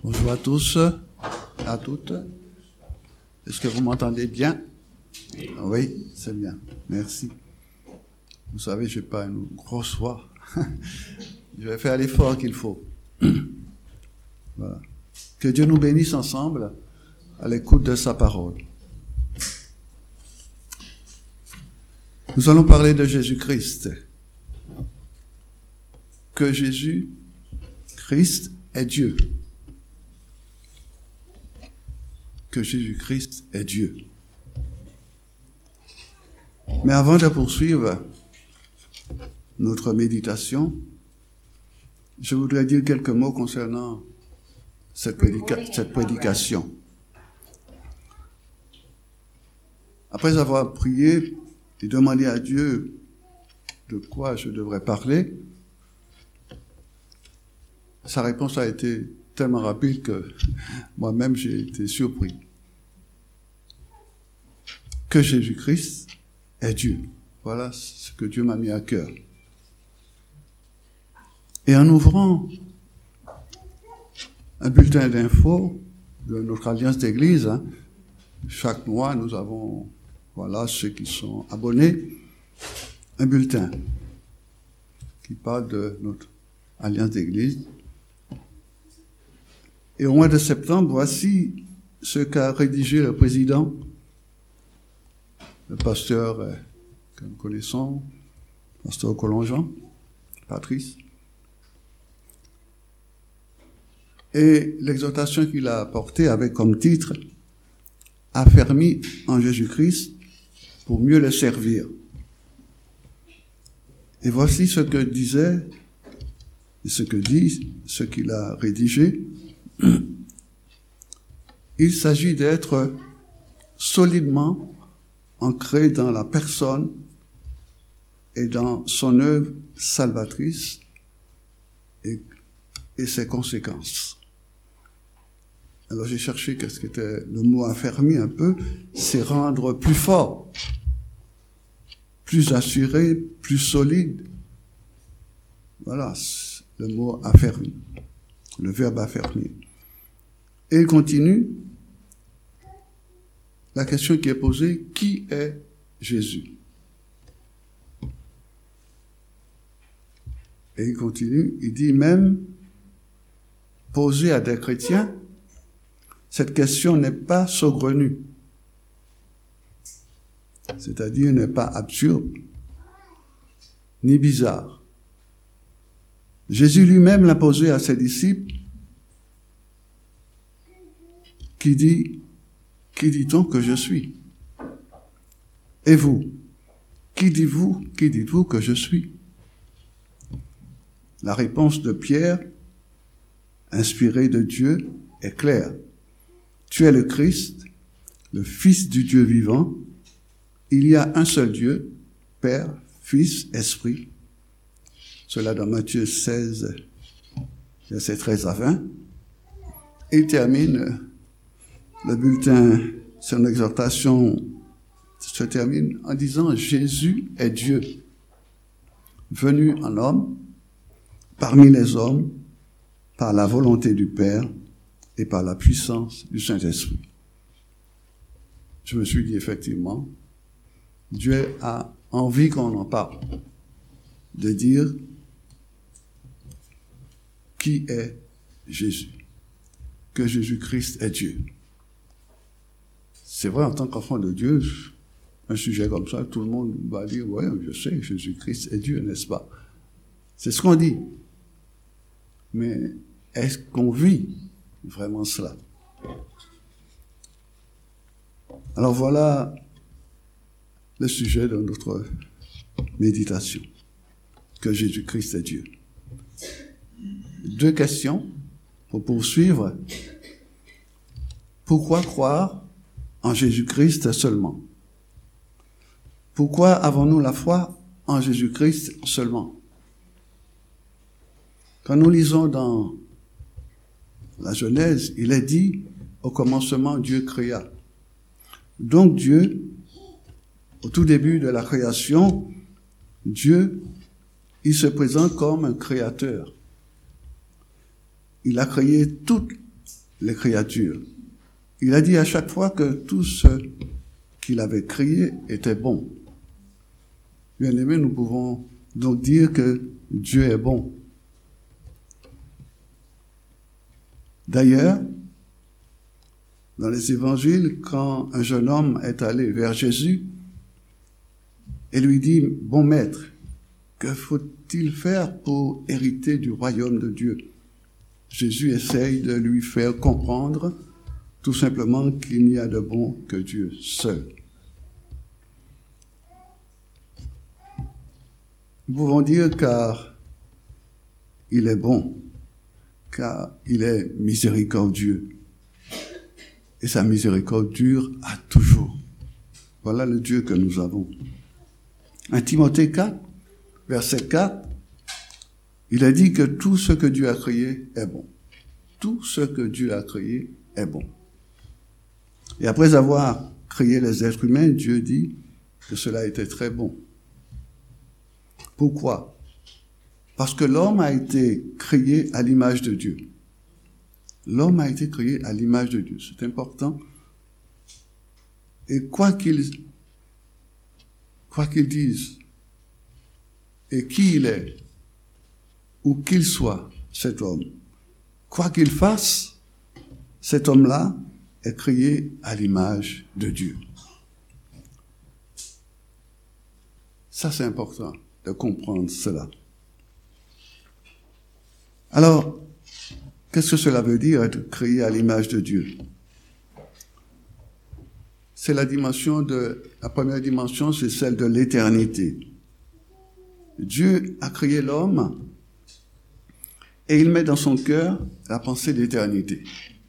Bonjour à tous, à toutes. Est-ce que vous m'entendez bien? Oui, c'est bien. Merci. Vous savez, je n'ai pas une grosse voix. Je vais faire l'effort qu'il faut. Voilà. Que Dieu nous bénisse ensemble à l'écoute de sa parole. Nous allons parler de Jésus-Christ. Que Jésus-Christ est Dieu. Que Jésus-Christ est Dieu. Mais avant de poursuivre notre méditation, je voudrais dire quelques mots concernant cette prédication. Après avoir prié et demandé à Dieu de quoi je devrais parler, sa réponse a été tellement rapide que moi-même j'ai été surpris. Que Jésus-Christ est Dieu. Voilà ce que Dieu m'a mis à cœur. Et en ouvrant un bulletin d'infos de notre alliance d'église, chaque mois nous avons, voilà, ceux qui sont abonnés, un bulletin qui parle de notre alliance d'église. Et au mois de septembre, voici ce qu'a rédigé le président, le pasteur que nous connaissons, pasteur Collongean, Patrice. Et l'exhortation qu'il a apportée avait comme titre « Affermis en Jésus-Christ pour mieux le servir ». Et voici ce que disait, et ce que dit, ce qu'il a rédigé. Il s'agit d'être solidement ancré dans la personne et dans son œuvre salvatrice et ses conséquences. Alors j'ai cherché qu'est-ce qu'était le mot affermi un peu, c'est rendre plus fort, plus assuré, plus solide. Voilà le mot affermi, le verbe affermi. Et il continue, la question qui est posée, qui est Jésus? Et il continue, il dit même, posée à des chrétiens, cette question n'est pas saugrenue, c'est-à-dire n'est pas absurde, ni bizarre. Jésus lui-même l'a posée à ses disciples, qui dit-on que je suis? Et vous? Qui dites-vous que je suis? La réponse de Pierre, inspirée de Dieu, est claire. Tu es le Christ, le Fils du Dieu vivant. Il y a un seul Dieu, Père, Fils, Esprit. Cela dans Matthieu 16, versets 13 à 20. Il termine le bulletin, son exhortation se termine en disant « Jésus est Dieu, venu en homme, parmi les hommes, par la volonté du Père et par la puissance du Saint-Esprit. » Je me suis dit effectivement, Dieu a envie qu'on en parle, de dire qui est Jésus, que Jésus-Christ est Dieu. C'est vrai, en tant qu'enfant de Dieu, un sujet comme ça, tout le monde va dire, ouais, je sais, Jésus-Christ est Dieu, n'est-ce pas? C'est ce qu'on dit. Mais est-ce qu'on vit vraiment cela? Alors voilà le sujet de notre méditation, que Jésus-Christ est Dieu. 2 questions pour poursuivre. Pourquoi croire en Jésus-Christ seulement? Pourquoi avons-nous la foi en Jésus-Christ seulement? Quand nous lisons dans la Genèse, il est dit, au commencement, Dieu créa. Donc Dieu, au tout début de la création, Dieu, il se présente comme un créateur. Il a créé toutes les créatures. Il a dit à chaque fois que tout ce qu'il avait créé était bon. Bien-aimés, nous pouvons donc dire que Dieu est bon. D'ailleurs, dans les évangiles, quand un jeune homme est allé vers Jésus et lui dit, « Bon maître, que faut-il faire pour hériter du royaume de Dieu ?» Jésus essaye de lui faire comprendre tout simplement qu'il n'y a de bon que Dieu seul. Nous pouvons dire car il est bon, car il est miséricordieux. Et sa miséricorde dure à toujours. Voilà le Dieu que nous avons. En Timothée 4, verset 4, il a dit que tout ce que Dieu a créé est bon. Tout ce que Dieu a créé est bon. Et après avoir créé les êtres humains, Dieu dit que cela était très bon. Pourquoi? Parce que l'homme a été créé à l'image de Dieu. L'homme a été créé à l'image de Dieu. C'est important. Et quoi qu'il dise, et qui il est, ou qu'il soit, cet homme, quoi qu'il fasse, cet homme-là est créé à l'image de Dieu. Ça, c'est important de comprendre cela. Alors, qu'est-ce que cela veut dire, être créé à l'image de Dieu? C'est la première dimension, c'est celle de l'éternité. Dieu a créé l'homme et il met dans son cœur la pensée d'éternité.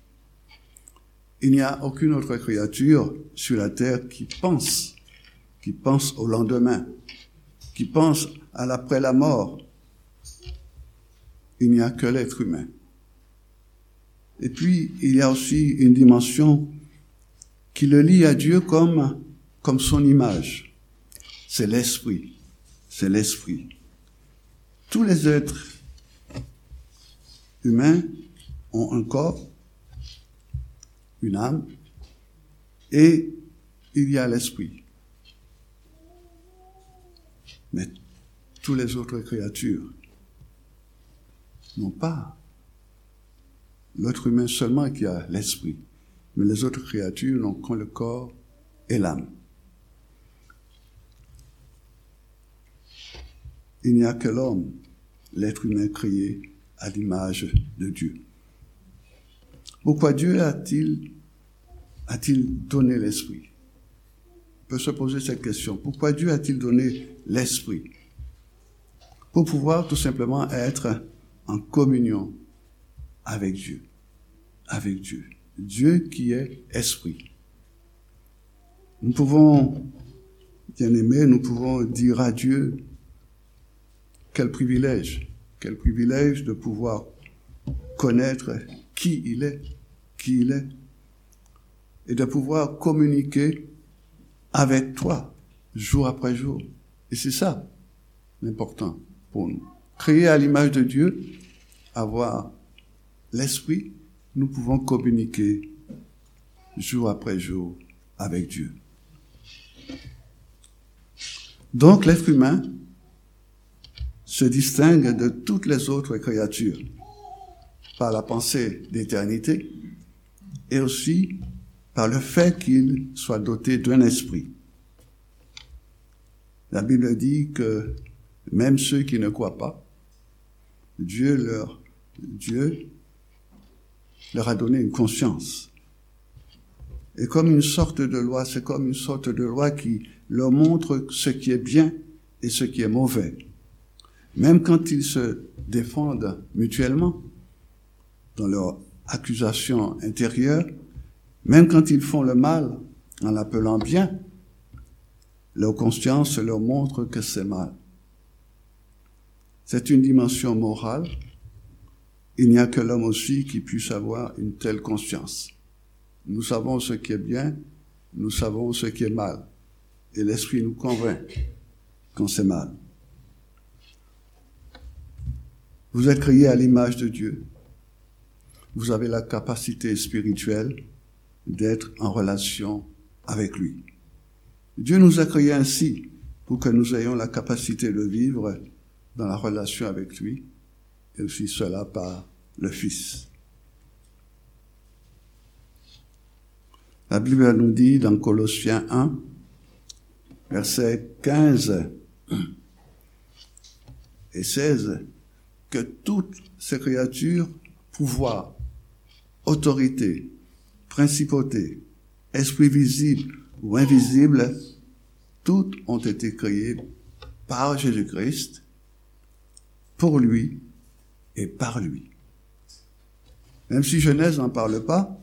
Il n'y a aucune autre créature sur la terre qui pense au lendemain, qui pense à l'après la mort. Il n'y a que l'être humain. Et puis, il y a aussi une dimension qui le lie à Dieu comme son image. C'est l'esprit. C'est l'esprit. Tous les êtres humains ont un corps, une âme, et il y a l'esprit. Mais toutes les autres créatures n'ont pas. L'être humain seulement qui a l'esprit, mais les autres créatures n'ont que le corps et l'âme. Il n'y a que l'homme, l'être humain créé à l'image de Dieu. Pourquoi Dieu a-t-il donné l'esprit? On peut se poser cette question. Pourquoi Dieu a-t-il donné l'esprit? Pour pouvoir tout simplement être en communion avec Dieu. Avec Dieu. Dieu qui est esprit. Nous pouvons, bien-aimés, nous pouvons dire à Dieu, quel privilège de pouvoir connaître qui il est, et de pouvoir communiquer avec toi, jour après jour. Et c'est ça, l'important pour nous. Créer à l'image de Dieu, avoir l'esprit, nous pouvons communiquer jour après jour avec Dieu. Donc, l'être humain se distingue de toutes les autres créatures par la pensée d'éternité et aussi par le fait qu'il soit doté d'un esprit. La Bible dit que même ceux qui ne croient pas, Dieu leur a donné une conscience. Et comme une sorte de loi, c'est comme une sorte de loi qui leur montre ce qui est bien et ce qui est mauvais. Même quand ils se défendent mutuellement dans leur accusation intérieure, même quand ils font le mal en l'appelant bien, leur conscience leur montre que c'est mal. C'est une dimension morale. Il n'y a que l'homme aussi qui puisse avoir une telle conscience. Nous savons ce qui est bien, nous savons ce qui est mal. Et l'esprit nous convainc quand c'est mal. Vous êtes créés à l'image de Dieu. vous avez la capacité spirituelle d'être en relation avec lui. Dieu nous a créés ainsi pour que nous ayons la capacité de vivre dans la relation avec lui, et aussi cela par le Fils. La Bible nous dit dans Colossiens 1, versets 15 et 16, que toutes ces créatures, pouvoir, autorité, principauté, esprit visible ou invisible, toutes ont été créées par Jésus-Christ, pour lui et par lui. Même si Genèse n'en parle pas,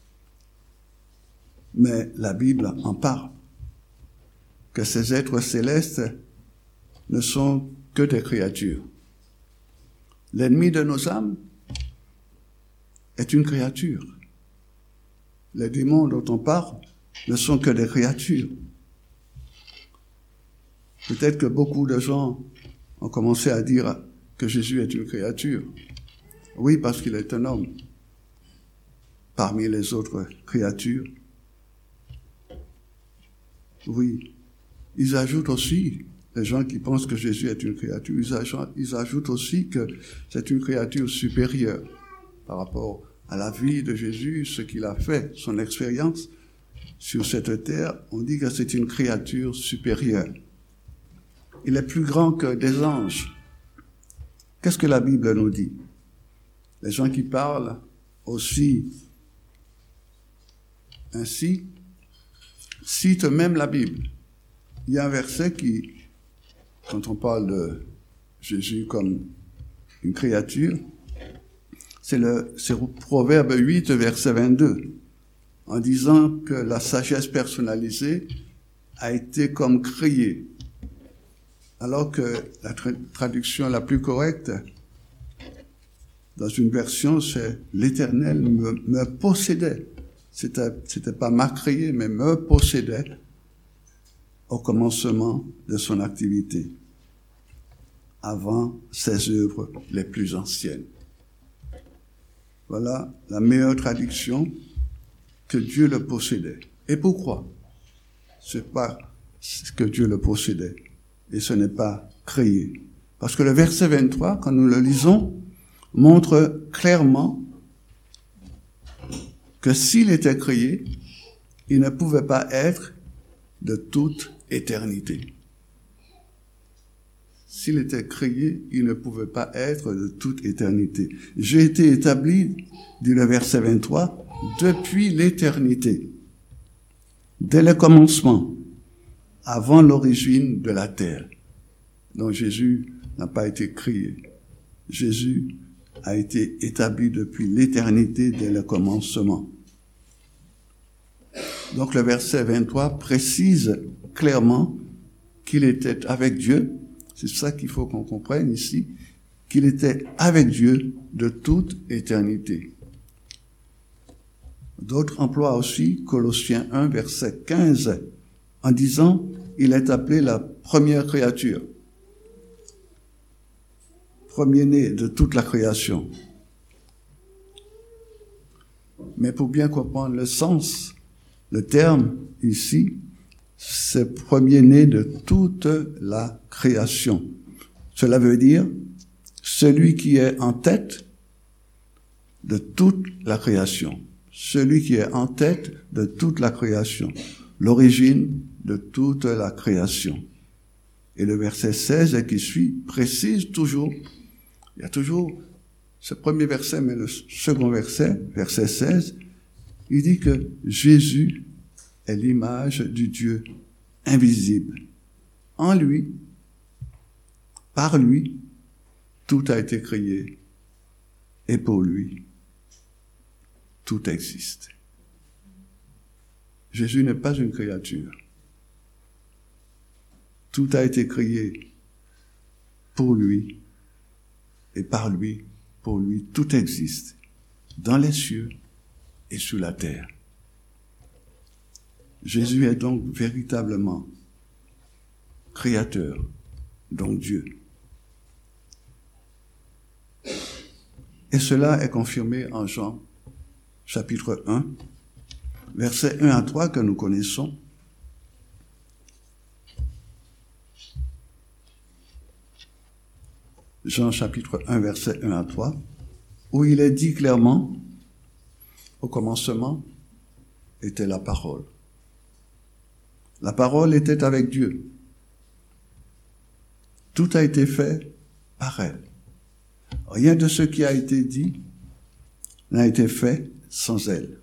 mais la Bible en parle, que ces êtres célestes ne sont que des créatures. L'ennemi de nos âmes est une créature. Les démons dont on parle ne sont que des créatures. Peut-être que beaucoup de gens ont commencé à dire que Jésus est une créature. Oui, parce qu'il est un homme parmi les autres créatures. Oui, ils ajoutent aussi, les gens qui pensent que Jésus est une créature, ils ajoutent aussi que c'est une créature supérieure par rapport à la vie de Jésus, ce qu'il a fait, son expérience sur cette terre. On dit que c'est une créature supérieure. Il est plus grand que des anges. Qu'est-ce que la Bible nous dit? Les gens qui parlent aussi ainsi citent même la Bible. Il y a un verset qui, quand on parle de Jésus comme une créature, c'est Proverbe 8, verset 22, en disant que la sagesse personnalisée a été comme créée, alors que la traduction la plus correcte, dans une version, c'est « l'Éternel me possédait ». C'était pas m'a créé, mais me possédait au commencement de son activité, avant ses œuvres les plus anciennes. Voilà la meilleure traduction, que Dieu le possédait. Et pourquoi? C'est pas que Dieu le possédait, et ce n'est pas créé. Parce que le verset 23, quand nous le lisons, montre clairement que s'il était créé, il ne pouvait pas être de toute éternité. S'il était créé, il ne pouvait pas être de toute éternité. J'ai été établi, dit le verset 23, depuis l'éternité, dès le commencement, avant l'origine de la terre. Donc Jésus n'a pas été créé. Jésus a été établi depuis l'éternité, dès le commencement. Donc le verset 23 précise clairement qu'il était avec Dieu. C'est ça qu'il faut qu'on comprenne ici, qu'il était avec Dieu de toute éternité. D'autres emploient aussi Colossiens 1, verset 15, en disant « Il est appelé la première créature ». Premier-né de toute la création. Mais pour bien comprendre le sens, le terme ici, c'est premier-né de toute la création. Cela veut dire celui qui est en tête de toute la création. Celui qui est en tête de toute la création. L'origine de toute la création. Et le verset 16 qui suit précise toujours. Il y a toujours ce premier verset, mais le second verset, verset 16, il dit que Jésus est l'image du Dieu invisible. En lui, par lui, tout a été créé. Et pour lui, tout existe. Jésus n'est pas une créature. Tout a été créé pour lui. Et par lui, pour lui, tout existe, dans les cieux et sous la terre. Jésus est donc véritablement créateur, donc Dieu. Et cela est confirmé en Jean, chapitre 1, versets 1 à 3 que nous connaissons. Jean chapitre 1, verset 1 à 3, où il est dit clairement, au commencement était la parole. La parole était avec Dieu. Tout a été fait par elle. Rien de ce qui a été dit n'a été fait sans elle.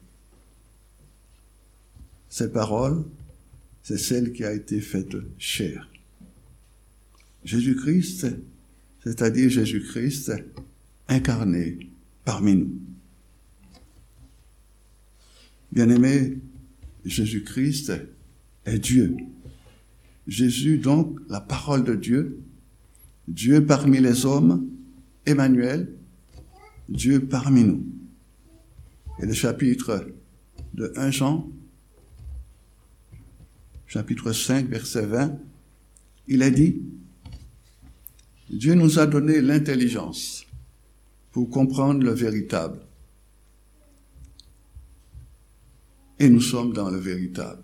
Cette parole, c'est celle qui a été faite chair. Jésus-Christ, c'est-à-dire Jésus-Christ incarné parmi nous. Bien-aimé, Jésus-Christ est Dieu. Jésus, donc, la parole de Dieu, Dieu parmi les hommes, Emmanuel, Dieu parmi nous. Et le chapitre de 1 Jean, chapitre 5, verset 20, il est dit, Dieu nous a donné l'intelligence pour comprendre le véritable. Et nous sommes dans le véritable.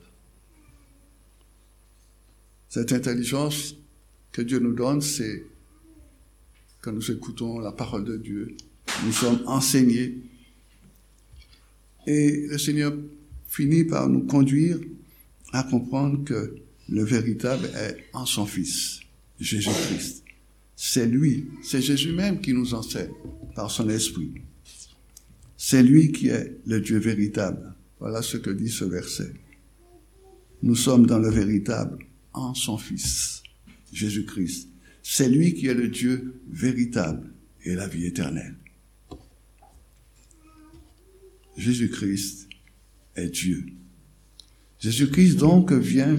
Cette intelligence que Dieu nous donne, c'est quand nous écoutons la parole de Dieu, nous sommes enseignés. Et le Seigneur finit par nous conduire à comprendre que le véritable est en son Fils, Jésus-Christ. C'est lui, c'est Jésus même qui nous enseigne par son esprit. C'est lui qui est le Dieu véritable. Voilà ce que dit ce verset. Nous sommes dans le véritable en son Fils, Jésus-Christ. C'est lui qui est le Dieu véritable et la vie éternelle. Jésus-Christ est Dieu. Jésus-Christ donc vient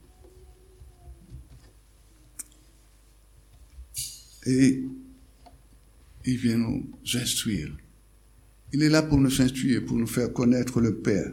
et il vient nous instruire. Il est là pour nous instruire, pour nous faire connaître le Père.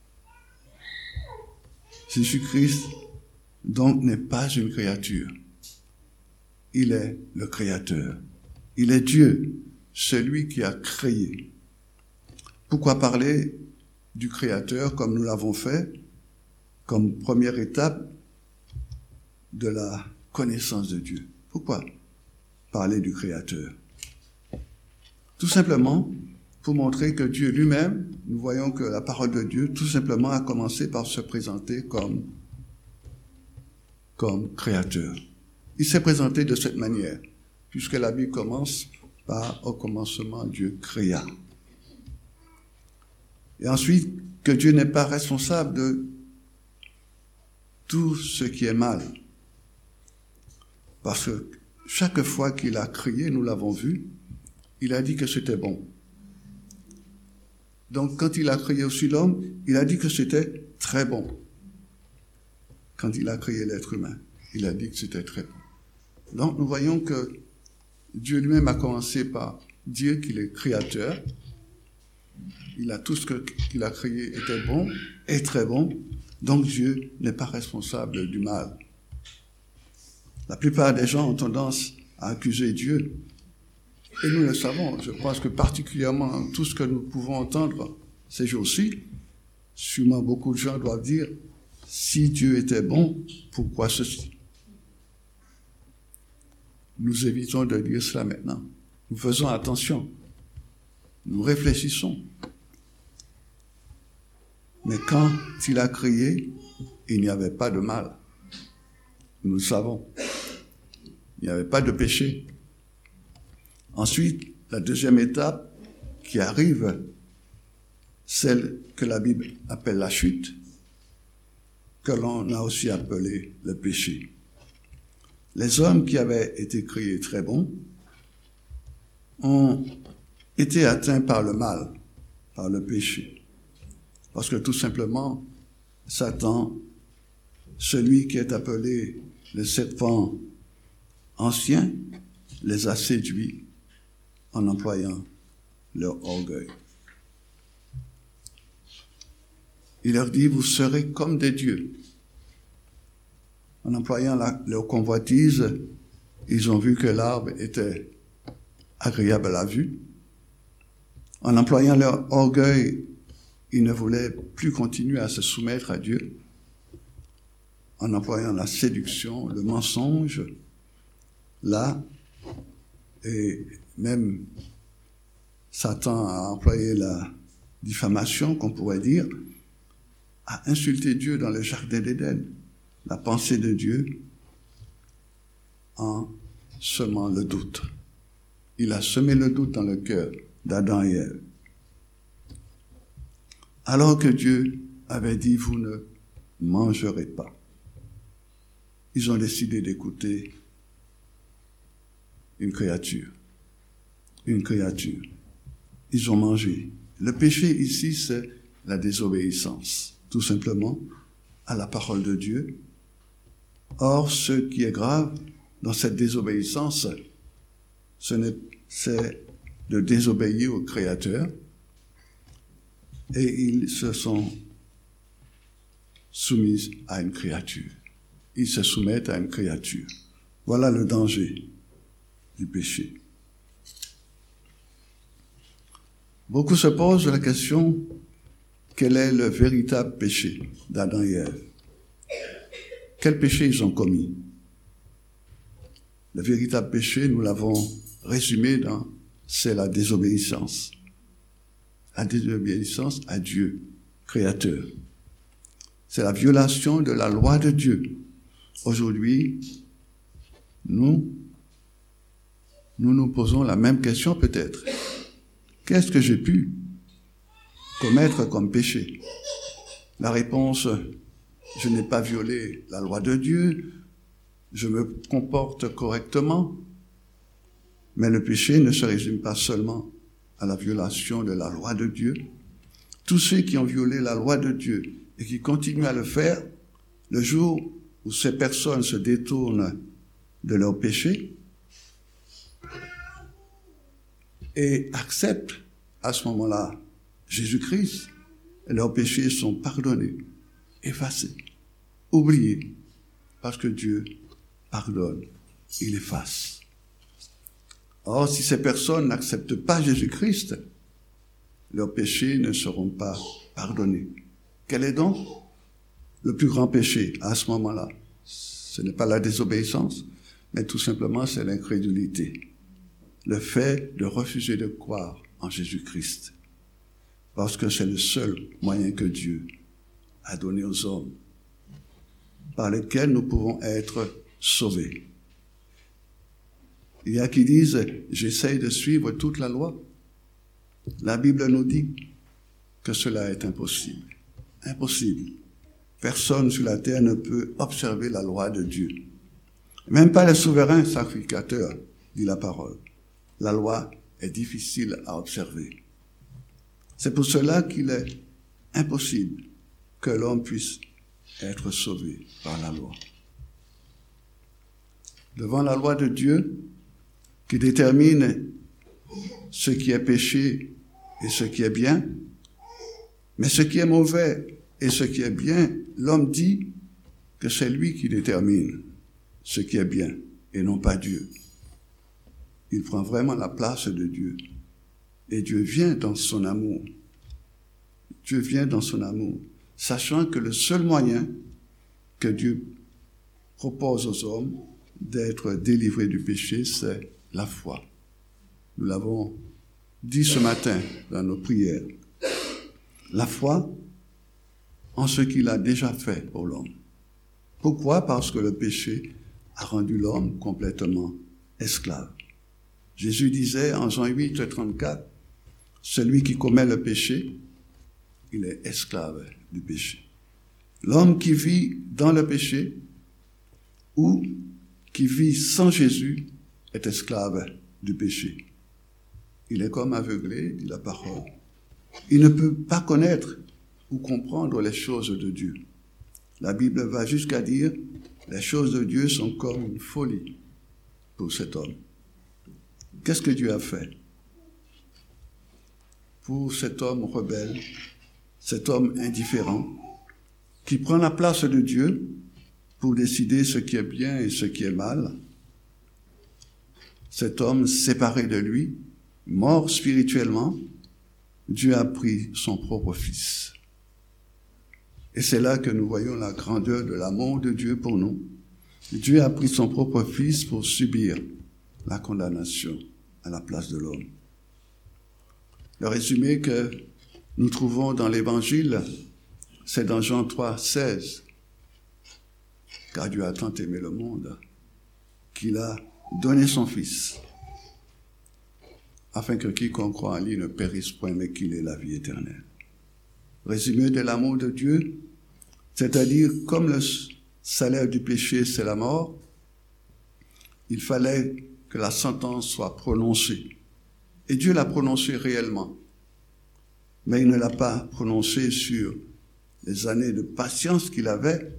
Jésus-Christ, donc, n'est pas une créature. Il est le Créateur. Il est Dieu, celui qui a créé. Pourquoi parler du Créateur comme nous l'avons fait, comme première étape de la connaissance de Dieu? Pourquoi parler du Créateur? Tout simplement pour montrer que Dieu lui-même, nous voyons que la parole de Dieu, tout simplement, a commencé par se présenter comme Créateur. Il s'est présenté de cette manière, puisque la Bible commence par « Au commencement, Dieu créa ». Et ensuite, que Dieu n'est pas responsable de tout ce qui est mal. Parce que chaque fois qu'il a créé, nous l'avons vu, il a dit que c'était bon. Donc, quand il a créé aussi l'homme, il a dit que c'était très bon. Quand il a créé l'être humain, il a dit que c'était très bon. Donc, nous voyons que Dieu lui-même a commencé par dire qu'il est créateur. Il a tout ce qu'il a créé était bon et très bon. Donc, Dieu n'est pas responsable du mal. La plupart des gens ont tendance à accuser Dieu. Et nous le savons. Je pense que particulièrement tout ce que nous pouvons entendre ces jours-ci, sûrement beaucoup de gens doivent dire, si Dieu était bon, pourquoi ceci? Nous évitons de dire cela maintenant. Nous faisons attention. Nous réfléchissons. Mais quand il a créé, il n'y avait pas de mal. Nous le savons. Il n'y avait pas de péché. Ensuite, la deuxième étape qui arrive, celle que la Bible appelle la chute, que l'on a aussi appelé le péché. Les hommes qui avaient été créés très bons ont été atteints par le mal, par le péché. Parce que tout simplement, Satan, celui qui est appelé le serpent ancien, les a séduits en employant leur orgueil. Il leur dit, vous serez comme des dieux. En employant leur convoitise, ils ont vu que l'arbre était agréable à la vue, En employant leur orgueil, ils ne voulaient plus continuer à se soumettre à Dieu. En employant la séduction, le mensonge, là, et même Satan a employé la diffamation, qu'on pourrait dire, a insulté Dieu dans le jardin d'Éden, la pensée de Dieu, en semant le doute. Il a semé le doute dans le cœur d'Adam et Ève. Alors que Dieu avait dit, vous ne mangerez pas. Ils ont décidé d'écouter une créature. Une créature. Ils ont mangé. Le péché ici, c'est la désobéissance, tout simplement, à la parole de Dieu. Or, ce qui est grave dans cette désobéissance, c'est de désobéir au Créateur. Et ils se sont soumis à une créature. Ils se soumettent à une créature. Voilà le danger du péché. Beaucoup se posent la question, quel est le véritable péché d'Adam et Ève? Quel péché ils ont commis? Le véritable péché, nous l'avons résumé c'est la désobéissance. La désobéissance à Dieu, Créateur. C'est la violation de la loi de Dieu. Aujourd'hui, nous posons la même question peut-être. Qu'est-ce que j'ai pu commettre comme péché? La réponse, je n'ai pas violé la loi de Dieu, je me comporte correctement. Mais le péché ne se résume pas seulement à la violation de la loi de Dieu. Tous ceux qui ont violé la loi de Dieu et qui continuent à le faire, le jour où ces personnes se détournent de leur péché et acceptent à ce moment-là Jésus-Christ, leurs péchés sont pardonnés, effacés, oubliés, parce que Dieu pardonne, il efface. Or, si ces personnes n'acceptent pas Jésus-Christ, leurs péchés ne seront pas pardonnés. Quel est donc le plus grand péché à ce moment-là? Ce n'est pas la désobéissance, mais tout simplement c'est l'incrédulité. Le fait de refuser de croire en Jésus-Christ. Parce que c'est le seul moyen que Dieu a donné aux hommes, par lequel nous pouvons être sauvés. Il y a qui disent, j'essaye de suivre toute la loi. La Bible nous dit que cela est impossible. Impossible. Personne sur la terre ne peut observer la loi de Dieu. Même pas le souverain sacrificateur, dit la parole. La loi est difficile à observer. C'est pour cela qu'il est impossible que l'homme puisse être sauvé par la loi. Devant la loi de Dieu, qui détermine ce qui est péché et ce qui est bien, mais ce qui est mauvais et ce qui est bien, l'homme dit que c'est lui qui détermine ce qui est bien et non pas Dieu. Il prend vraiment la place de Dieu. Et Dieu vient dans son amour. Dieu vient dans son amour, sachant que le seul moyen que Dieu propose aux hommes d'être délivrés du péché, c'est la foi. Nous l'avons dit ce matin dans nos prières. La foi en ce qu'il a déjà fait pour l'homme. Pourquoi? Parce que le péché a rendu l'homme complètement esclave. Jésus disait en Jean 8, 34, « Celui qui commet le péché, il est esclave du péché. » L'homme qui vit dans le péché ou qui vit sans Jésus est esclave du péché. Il est comme aveuglé, dit la parole. Il ne peut pas connaître ou comprendre les choses de Dieu. La Bible va jusqu'à dire, les choses de Dieu sont comme une folie pour cet homme. Qu'est-ce que Dieu a fait pour cet homme rebelle, cet homme indifférent, qui prend la place de Dieu pour décider ce qui est bien et ce qui est mal? Cet homme séparé de lui, mort spirituellement, Dieu a pris son propre Fils. Et c'est là que nous voyons la grandeur de l'amour de Dieu pour nous. Dieu a pris son propre Fils pour subir la condamnation à la place de l'homme. Le résumé que nous trouvons dans l'Évangile, c'est dans Jean 3, 16. Car Dieu a tant aimé le monde qu'il a donné son Fils, afin que quiconque croit en lui ne périsse point, mais qu'il ait la vie éternelle. Résumé de l'amour de Dieu, c'est-à-dire comme le salaire du péché, c'est la mort, il fallait que la sentence soit prononcée. Et Dieu l'a prononcée réellement. Mais il ne l'a pas prononcée sur les années de patience qu'il avait,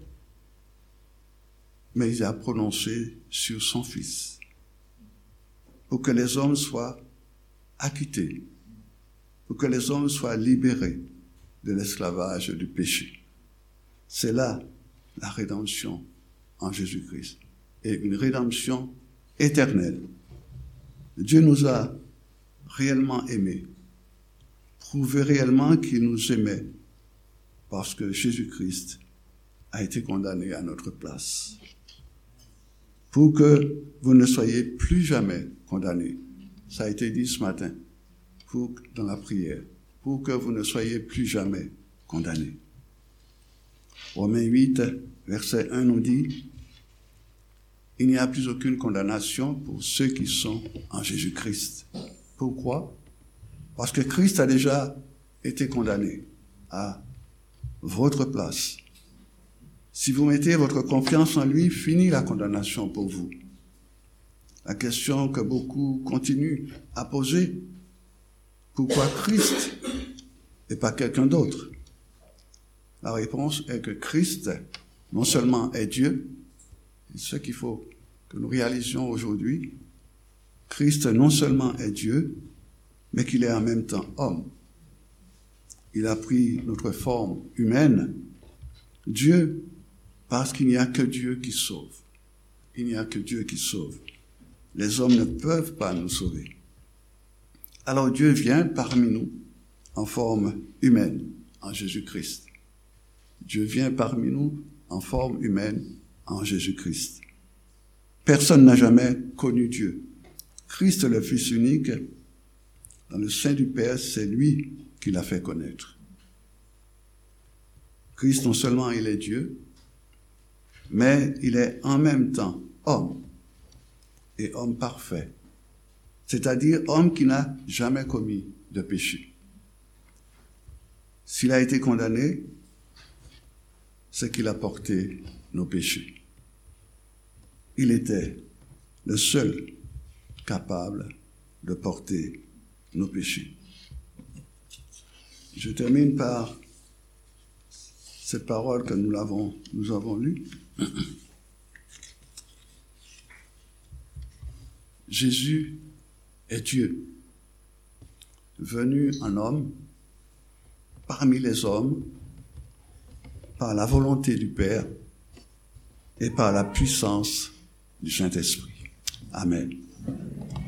mais il l'a prononcée sur son Fils, pour que les hommes soient acquittés, pour que les hommes soient libérés de l'esclavage du péché. C'est là la rédemption en Jésus-Christ, et une rédemption éternelle. Dieu nous a réellement aimés, prouvé réellement qu'il nous aimait, parce que Jésus-Christ a été condamné à notre place, pour que vous ne soyez plus jamais condamnés. Ça a été dit ce matin, dans la prière, pour que vous ne soyez plus jamais condamnés. Romains 8, verset 1 nous dit, « Il n'y a plus aucune condamnation pour ceux qui sont en Jésus-Christ. » Pourquoi? Parce que Christ a déjà été condamné à votre place. Si vous mettez votre confiance en lui, finit la condamnation pour vous. La question que beaucoup continuent à poser, pourquoi Christ et pas quelqu'un d'autre? La réponse est que Christ, non seulement est Dieu, c'est ce qu'il faut que nous réalisions aujourd'hui, Christ non seulement est Dieu, mais qu'il est en même temps homme. Il a pris notre forme humaine. Dieu, parce qu'il n'y a que Dieu qui sauve. Il n'y a que Dieu qui sauve. Les hommes ne peuvent pas nous sauver. Alors Dieu vient parmi nous en forme humaine, en Jésus-Christ. Dieu vient parmi nous en forme humaine, en Jésus-Christ. Personne n'a jamais connu Dieu. Christ, le Fils unique, dans le sein du Père, c'est lui qui l'a fait connaître. Christ, non seulement il est Dieu, mais il est en même temps homme, et homme parfait, c'est-à-dire homme qui n'a jamais commis de péché. S'il a été condamné, c'est qu'il a porté nos péchés. Il était le seul capable de porter nos péchés. Je termine par cette parole que nous avons lue. Jésus est Dieu, venu en homme, parmi les hommes, par la volonté du Père et par la puissance du Saint-Esprit. Amen.